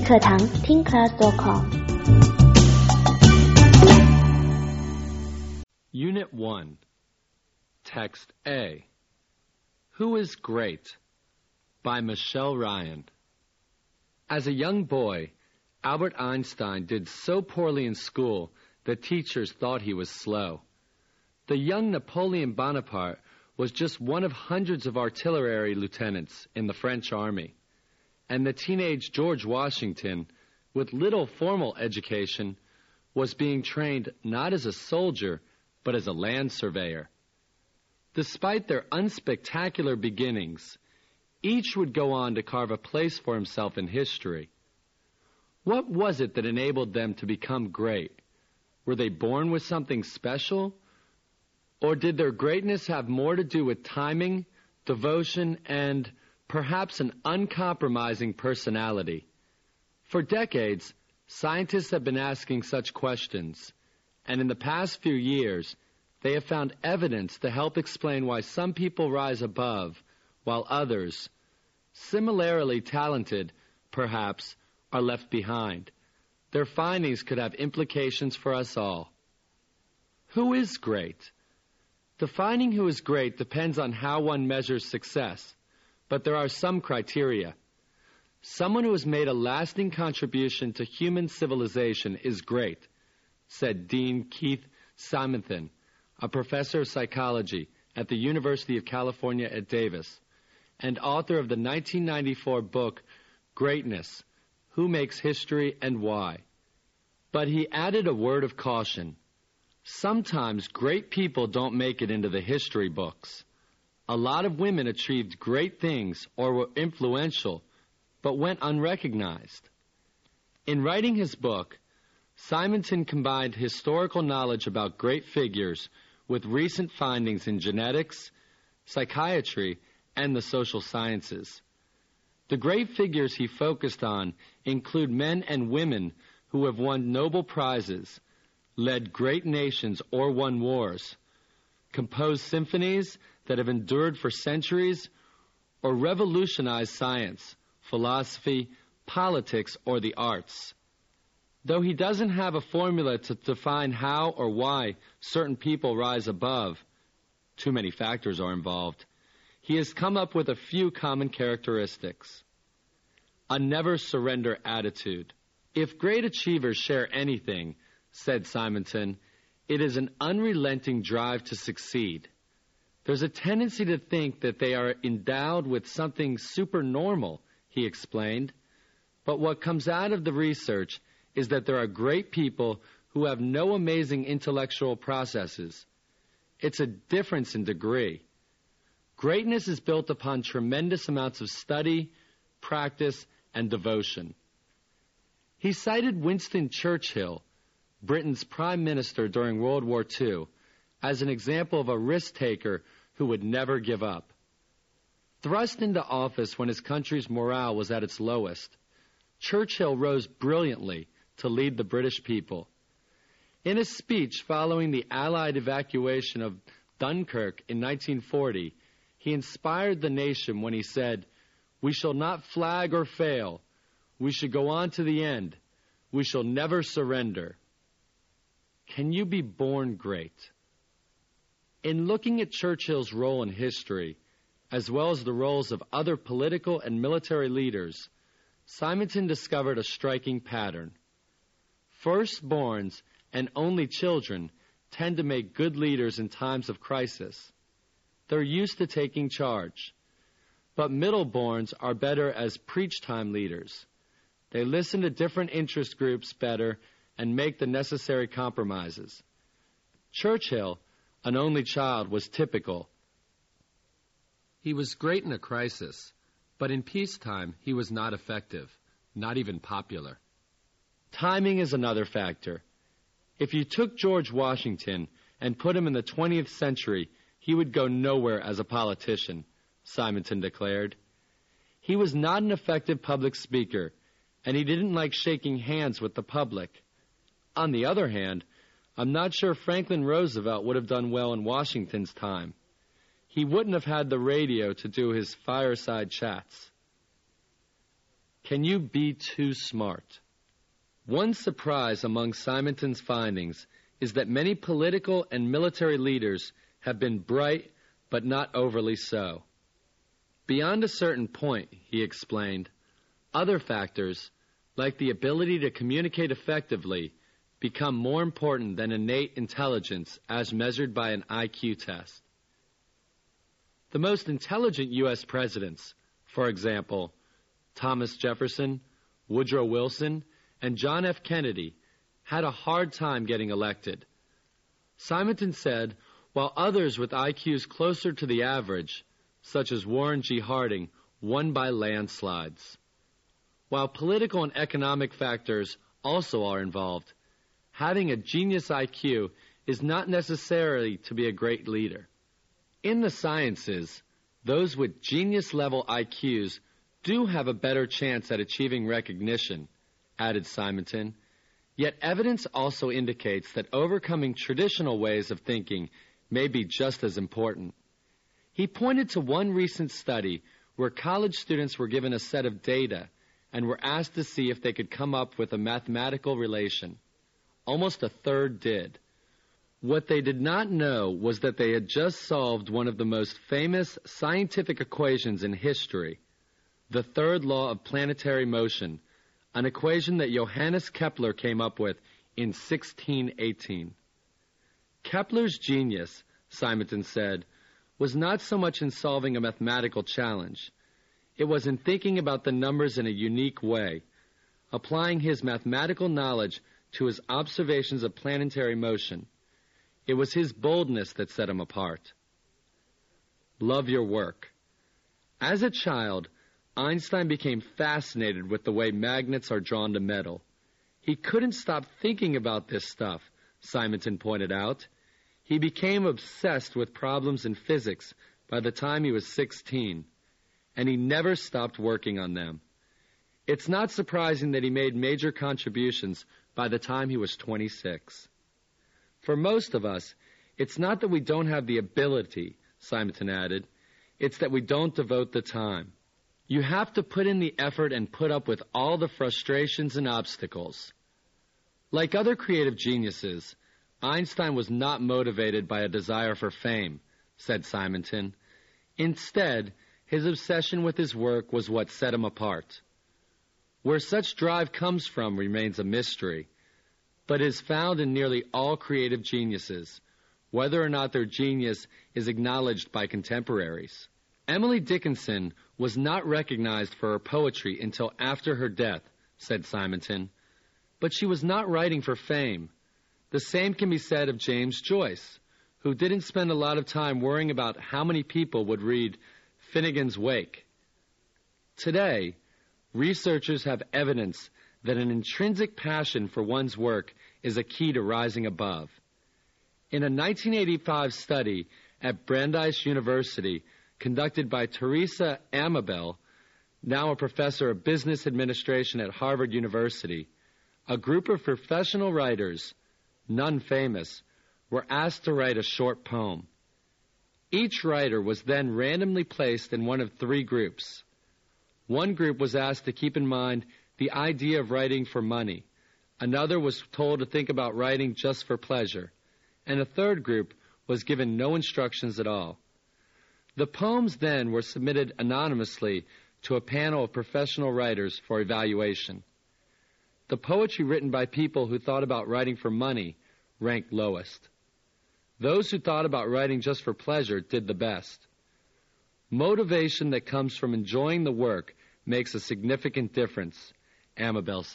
课堂听 class.com。 Unit 1, Text A. Who is Great? By Michelle Ryan. As a young boy, Albert Einstein did so poorly in school that teachers thought he was slow. The young Napoleon Bonaparte was just one of hundreds of artillery lieutenants in the French army. And the teenage George Washington, with little formal education, was being trained not as a soldier, but as a land surveyor. Despite their unspectacular beginnings, each would go on to carve a place for himself in history. What was it that enabled them to become great? Were they born with something special? Or did their greatness have more to do with timing, devotion, and perhaps an uncompromising personality? For decades, scientists have been asking such questions, and in the past few years, they have found evidence to help explain why some people rise above, while others, similarly talented, perhaps, are left behind. Their findings could have implications for us all. Who is great? Defining who is great depends on how one measures success, but there are some criteria. Someone who has made a lasting contribution to human civilization is great, said Dean Keith Simonton, a professor of psychology at the University of California at Davis, and author of the 1994 book, Greatness: Who Makes History and Why. But he added a word of caution. Sometimes great people don't make it into the history books. A lot of women achieved great things or were influential, but went unrecognized. In writing his book, Simonton combined historical knowledge about great figures with recent findings in genetics, psychiatry, and the social sciences. The great figures he focused on include men and women who have won Nobel Prizes, led great nations or won wars, composed symphonies that have endured for centuries, or revolutionized science, philosophy, politics, or the arts. Though he doesn't have a formula to define how or why certain people rise above, too many factors are involved, he has come up with a few common characteristics. A never-surrender attitude. If great achievers share anything, said Simonton, it is an unrelenting drive to succeed. There's a tendency to think that they are endowed with something supernormal, he explained. But what comes out of the research is that there are great people who have no amazing intellectual processes. It's a difference in degree. Greatness is built upon tremendous amounts of study, practice, and devotion. He cited Winston Churchill, Britain's prime minister during World War II, as an example of a risk-taker who would never give up. Thrust into office when his country's morale was at its lowest, Churchill rose brilliantly to lead the British people. In a speech following the Allied evacuation of Dunkirk in 1940, he inspired the nation when he said, "We shall not flag or fail. We should go on to the end. We shall never surrender." Can you be born great? In looking at Churchill's role in history, as well as the roles of other political and military leaders, Simonton discovered a striking pattern. Firstborns and only children tend to make good leaders in times of crisis. They're used to taking charge. But middleborns are better as preach-time leaders. They listen to different interest groups better and make the necessary compromises. Churchill, an only child, was typical. He was great in a crisis, but in peacetime he was not effective, not even popular. Timing is another factor. If you took George Washington and put him in the 20th century, he would go nowhere as a politician, Simonton declared. He was not an effective public speaker, and he didn't like shaking hands with the public. On the other hand, I'm not sure Franklin Roosevelt would have done well in Washington's time. He wouldn't have had the radio to do his fireside chats. Can you be too smart? One surprise among Simonton's findings is that many political and military leaders have been bright, but not overly so. Beyond a certain point, he explained, other factors, like the ability to communicate effectively, become more important than innate intelligence as measured by an IQ test. The most intelligent U.S. presidents, for example, Thomas Jefferson, Woodrow Wilson, and John F. Kennedy, had a hard time getting elected. Simonton said, while others with IQs closer to the average, such as Warren G. Harding, won by landslides. While political and economic factors also are involved, having a genius IQ is not necessarily to be a great leader. In the sciences, those with genius-level IQs do have a better chance at achieving recognition, added Simonton, yet evidence also indicates that overcoming traditional ways of thinking may be just as important. He pointed to one recent study where college students were given a set of data and were asked to see if they could come up with a mathematical relation. Almost a third did. What they did not know was that they had just solved one of the most famous scientific equations in history, the third law of planetary motion, an equation that Johannes Kepler came up with in 1618. Kepler's genius, Simonton said, was not so much in solving a mathematical challenge. It was in thinking about the numbers in a unique way, applying his mathematical knowledge to his observations of planetary motion. It was his boldness that set him apart. Love your work. As a child, Einstein became fascinated with the way magnets are drawn to metal. He couldn't stop thinking about this stuff, Simonton pointed out. He became obsessed with problems in physics by the time he was 16, and he never stopped working on them. It's not surprising that he made major contributions by the time he was 26. For most of us, it's not that we don't have the ability, Simonton added. It's that we don't devote the time. You have to put in the effort and put up with all the frustrations and obstacles. Like other creative geniuses, Einstein was not motivated by a desire for fame, said Simonton. Instead, his obsession with his work was what set him apart. Where such drive comes from remains a mystery, but is found in nearly all creative geniuses, whether or not their genius is acknowledged by contemporaries. Emily Dickinson was not recognized for her poetry until after her death, said Simonton, but she was not writing for fame. The same can be said of James Joyce, who didn't spend a lot of time worrying about how many people would read Finnegan's Wake. Today, researchers have evidence that an intrinsic passion for one's work is a key to rising above. In a 1985 study at Brandeis University conducted by Teresa Amabel, now a professor of business administration at Harvard University, a group of professional writers, none famous, were asked to write a short poem. Each writer was then randomly placed in one of three groups. One group was asked to keep in mind the idea of writing for money. Another was told to think about writing just for pleasure. And a third group was given no instructions at all. The poems then were submitted anonymously to a panel of professional writers for evaluation. The poetry written by people who thought about writing for money ranked lowest. Those who thought about writing just for pleasure did the best. Motivation that comes from enjoying the work makes a significant difference, Amabel said.